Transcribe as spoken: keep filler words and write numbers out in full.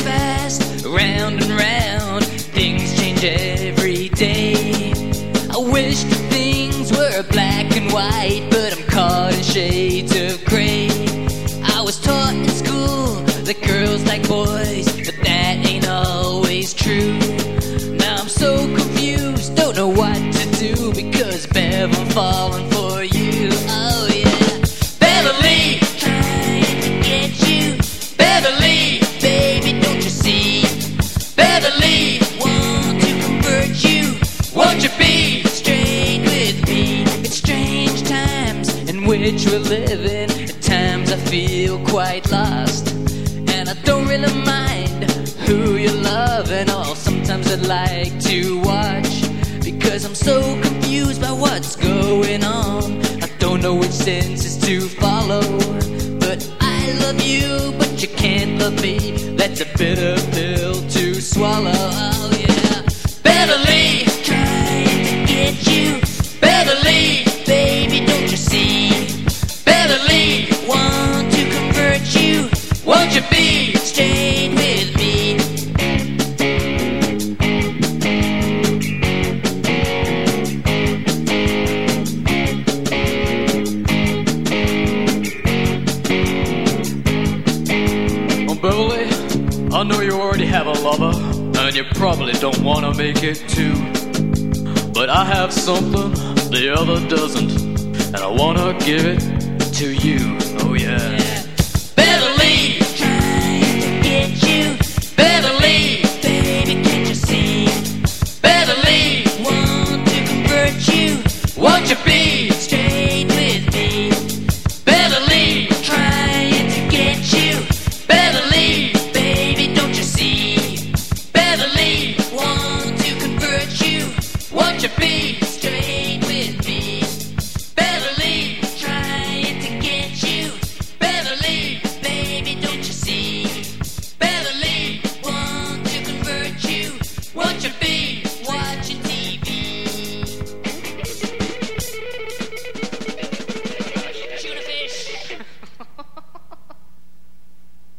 fast, round and round. Things change every day. I wish that things were black and white, but I'm caught in shades of gray. I was taught in school that girls like boys, but that ain't always true. Now I'm so confused, don't know what to do, because Bev, I'm falling for you. Oh yeah, Beverly, trying to get you. Beverly, baby, don't you see? Beverly, want to convert you. Won't you be straight with me? It's strange times in which we're living. At times I feel quite lost, and I don't really mind who you're loving. Or sometimes I'd like to watch, because I'm so confused by what's going on. I don't know which senses to follow. But I love you, but you can't love me. That's a bitter pill to swallow. Oh yeah, Beverly, trying to get you. Beverly, baby, don't you see? Beverly, want to convert you. Won't you be straight with me? Oh, Beverly, I know you already have a lover, and you probably don't want to make it too. But I have something the other doesn't, and I want to give it to you. Oh yeah.